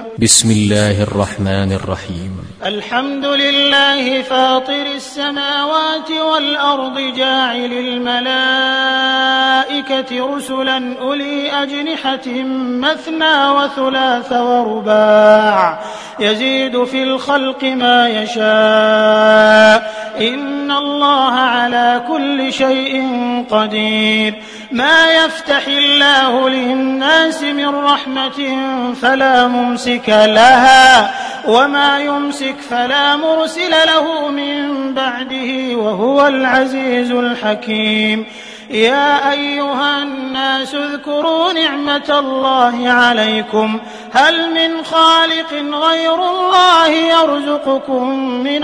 بسم الله الرحمن الرحيم. الحمد لله فاطر السماوات والأرض جاعل الملائكة رسلا أولي أجنحة مثنى وثلاث ورباع يزيد في الخلق ما يشاء إن الله على كل شيء قدير. ما يفتح الله للناس من رحمة فلا ممسك لها وما يمسك فلا مرسل له من بعده وهو العزيز الحكيم. يا أيها الناس اذكروا نعمة الله عليكم هل من خالق غير الله يرزقكم من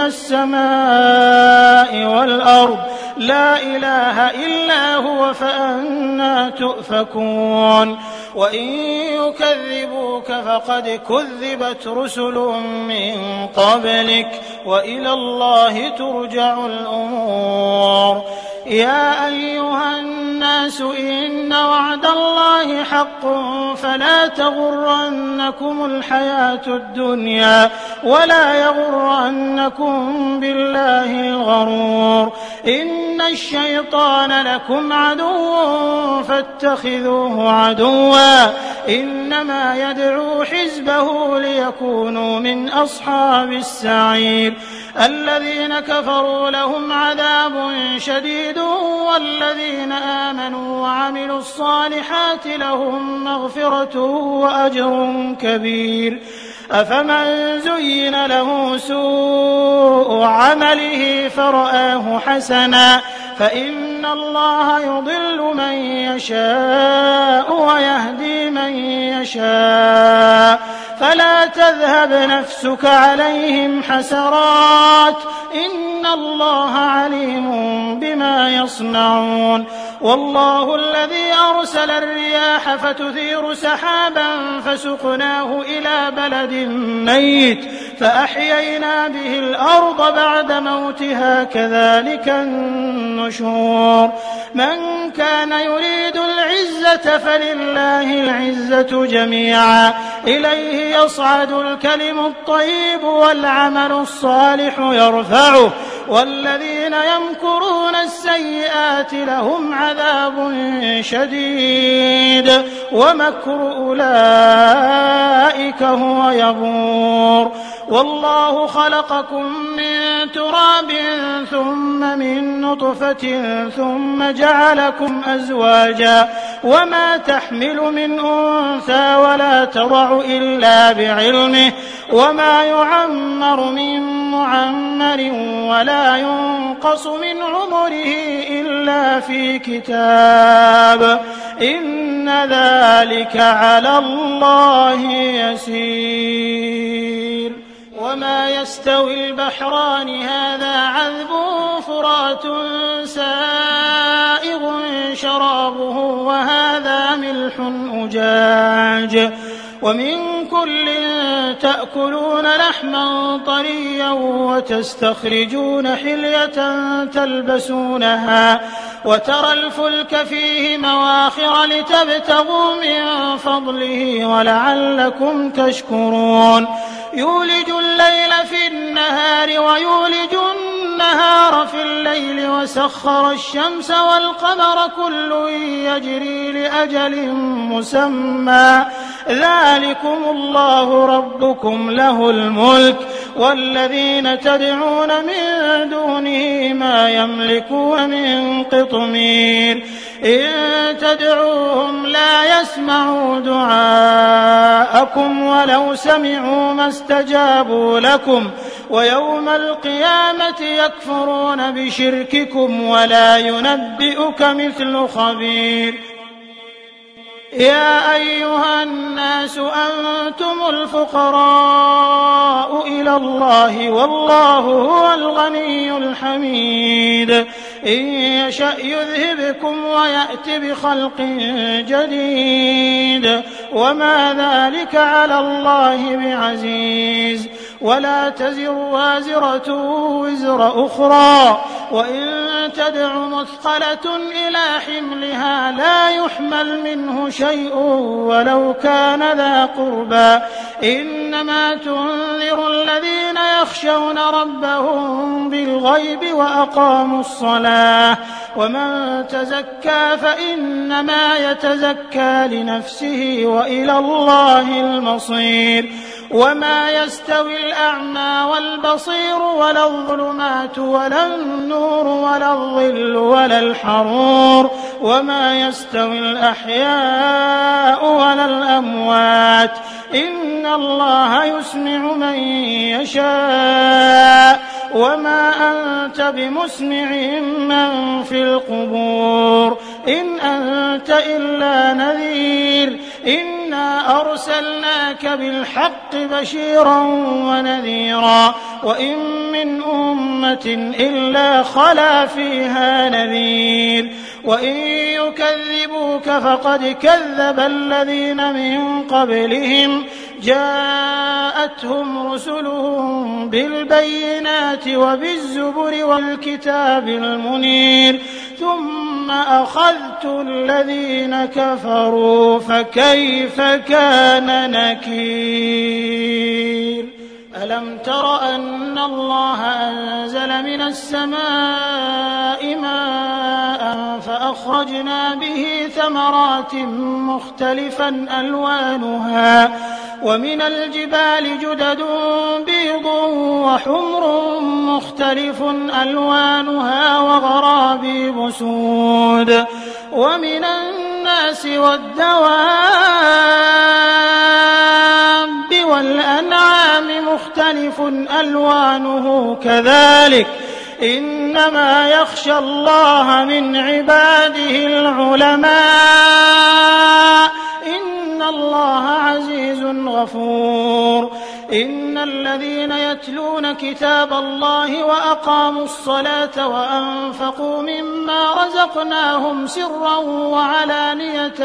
السماء والأرض لا إله إلا هو فأنى تؤفكون. وإن يكذبوك فقد كذبت رسل من قبلك وإلى الله ترجع الأمور. يا أيها الناس إن وعد الله حق فلا تغرنكم الحياة الدنيا ولا يغرنكم بالله الغرور. إن الشيطان لكم عدو فاتخذوه عدوا إنما يدعو حزبه ليكونوا من أصحاب السعير. الذين كفروا لهم عذاب شديد والذين آمنوا وعملوا الصالحات لهم مغفرة وأجر كبير. أفمن زين له سوء عمله فرآه حسنا فإن الله يضل من يشاء ويهدي من يشاء فلا تذهب نفسك عليهم حسرات إن الله عليم بما يصنعون. والله الذي أرسل الرياح فتثير سحابا فسقناه إلى بلد ميت فأحيينا به الأرض بعد موتها كذلك النشور. من كان يريد العزة فلله العزة جميعا إليه يصعد الكلم الطيب والعمل الصالح يرفعه والذين يمكرون السيئات لهم عذاب شديد ومكر أولئك هو يبور. والله خلقكم من تراب ثم من نطفة ثم جعلكم أزواجا وما تحمل من أنثى ولا تضع إلا بعلمه وما يعمر من معمر ولا ينقص من عمره إلا في كتاب إن ذلك على الله يسير. وما يستوي البحران هذا عذب فرات سائغ شرابه وهذا ملح أجاج ومن كل تأكلون لحما طريا وتستخرجون حلية تلبسونها وترى الفلك فيه مواخر لتبتغوا من فضله ولعلكم تشكرون. يولج الليل في النهار ويولج النهار في الليل وسخر الشمس والقمر كل يجري لأجل مسمى ذلكم الله ربكم له الملك والذين تدعون من دونه ما يملكون من قطمير. إن تدعوهم لا يسمعوا دعاءكم ولو سمعوا ما استجابوا لكم ويوم القيامة يكفرون بشرككم ولا ينبئك مثل خبير. يا أيها الناس أنتم الفقراء إلى الله والله هو الغني الحميد. إن يشأ يذهبكم ويأت بخلق جديد وما ذلك على الله بعزيز. ولا تزر وازرة وزر أخرى وإن تدع مثقلة إلى حملها لا يحمل منه شيء ولو كان ذا قربى. إن إنما تنذر الذين يخشون ربهم بالغيب وأقاموا الصلاة ومن تزكى فإنما يتزكى لنفسه وإلى الله المصير وما يستوي الأعمى والبصير ولا الظلمات ولا النور ولا الظل ولا الحرور وما يستوي الأحياء ولا الأموات إن الله يسمع من يشاء وما أنت بمسمع من في القبور إن أنت إلا نذير إنا أرسلناك بالحق بشيرا ونذيرا وإن من أمة إلا خلا فيها نذير وإن يكذبوك فقد كذب الذين من قبلهم جاءتهم رسلهم بالبينات وبالزبر والكتاب المنير ثم أخذت الذين كفروا فكيف كان نكير ألم تر أن الله أنزل من السماء ماء فأخرجنا به ثمرات مختلفا ألوانها ومن الجبال جدد بيض وحمر مختلف ألوانها وغرابيب سود ومن الناس والدواب والأنعام مختلف ألوانه كذلك إنما يخشى الله من عباده العلماء إن الله عزيز غفور إن الذين يتلون كتاب الله وأقاموا الصلاة وأنفقوا مما رزقناهم سرا وعلانية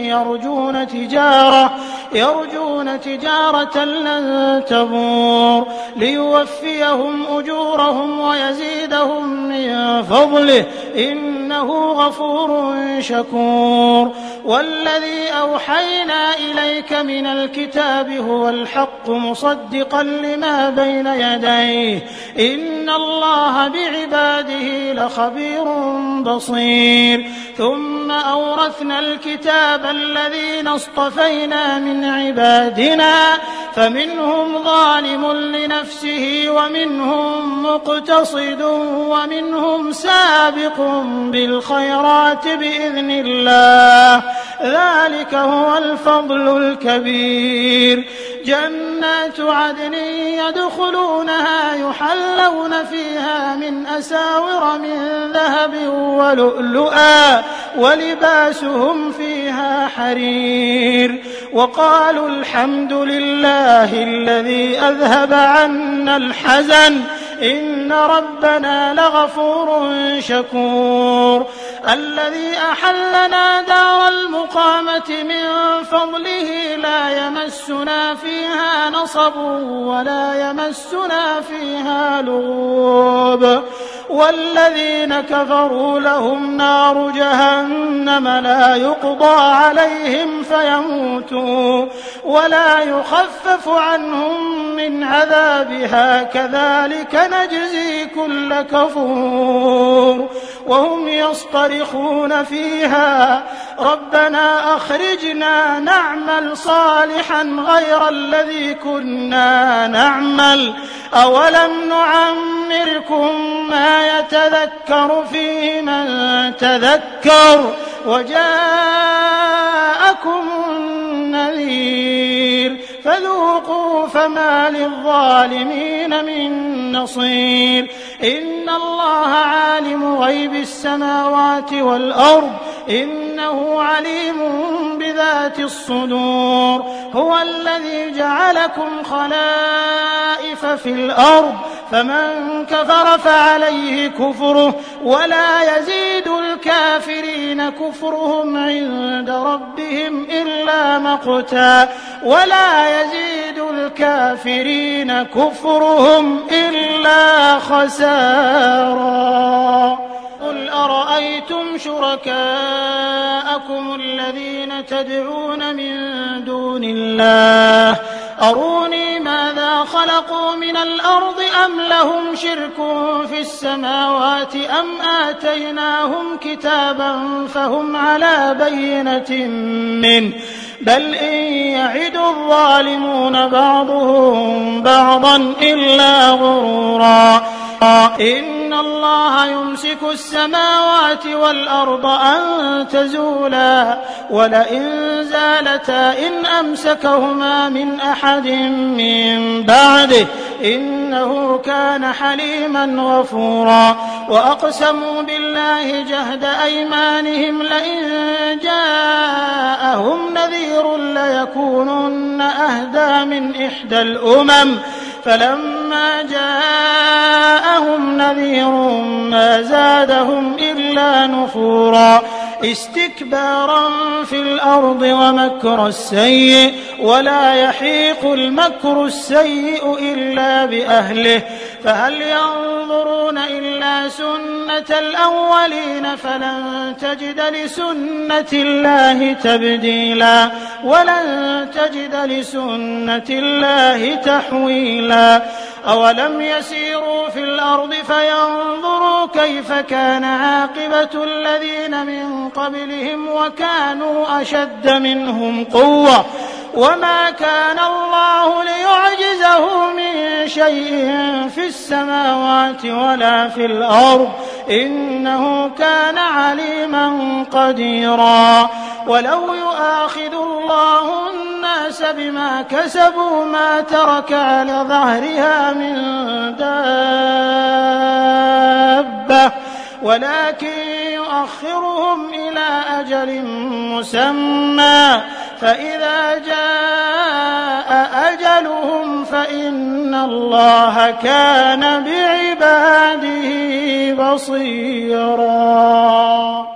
يرجون تجارة لن تبور ليوفيهم أجورهم ويزيدهم من فضله إنه غفور شكور والذي أوحينا إليك من الكتاب هو الحق مصدقا لما بين يديه إن الله بعباده لخبير بصير ثم أورثنا الكتاب الذين اصطفينا من عبادنا فمنهم ظالم لنفسه ومنهم مقتصد ومنهم سابق بالخيرات بإذن الله ذلك هو الفضل الكبير جنات عدن يدخلونها يحلون فيها من أساور من ذهب ولؤلؤا ولباسهم فيها حرير وقالوا الحمد لله الذي أذهب عنا الحزن إن ربنا لغفور شكور الذي أحلنا دار المقامة من فضله لا يمسنا فيها نصب ولا يمسنا فيها لغوب والذين كفروا لهم نار جهنم لا يقضى عليهم فيموتوا ولا يخفف عنهم من عذابها كذلك نجزي كل كفور وهم يصطرخون فيها ربنا أخرجنا نعمل صالحا غير الذي كنا نعمل أولم نعمركم ما يتذكر فيه من تذكر وجاءكم النذير فذوقوا فما للظالمين من نصير إن الله عالم غيب السماوات والأرض إنه عليم بذات الصدور هو الذي جعلكم خلائف في الأرض فمن كفر فعليه كفره ولا يزيد الكافرين كفرهم عند ربهم إلا مقتا ولا يزيد الكافرين كفرهم إلا خسارا قل أرأيتم شركاءكم الذين تدعون من دون الله أروني ماذا خلقوا من الأرض أم لهم شرك في السماوات أم آتيناهم كتابا فهم على بينة منه بل إن يعد الظالمون بعضهم بعضا إلا غرورا إن الله يمسك السماوات والأرض أن تزولا ولئن زالتا إن أمسكهما من أحد من بعده إنه كان حليما غفورا وأقسموا بالله جهد أيمانهم لئن جاءهم نذير ليكونن أهدى من إحدى الأمم فلما جاءهم نذير ما زادهم إلا نفورا استكبارا في الأرض ومكر السيء ولا يحيق المكر السيء إلا بأهله فهل ينظرون إلا سنة الأولين فلن تجد لسنة الله تبديلا ولن تجد لسنة الله تحويلا أولم يسيروا في الأرض فينظروا كيف كان عاقبة الذين من قبلهم وكانوا أشد منهم قوة وما كان الله ليعجزه من شيء في السماوات ولا في الأرض إنه كان عليما قديرا ولو يؤاخذ الله الناس بما كسبوا ما ترك على ظهرها من دابة ولكن يؤخرهم إلى أجل مسمى فإذا جاء أجلهم فإن الله كان بعباده بصيرا.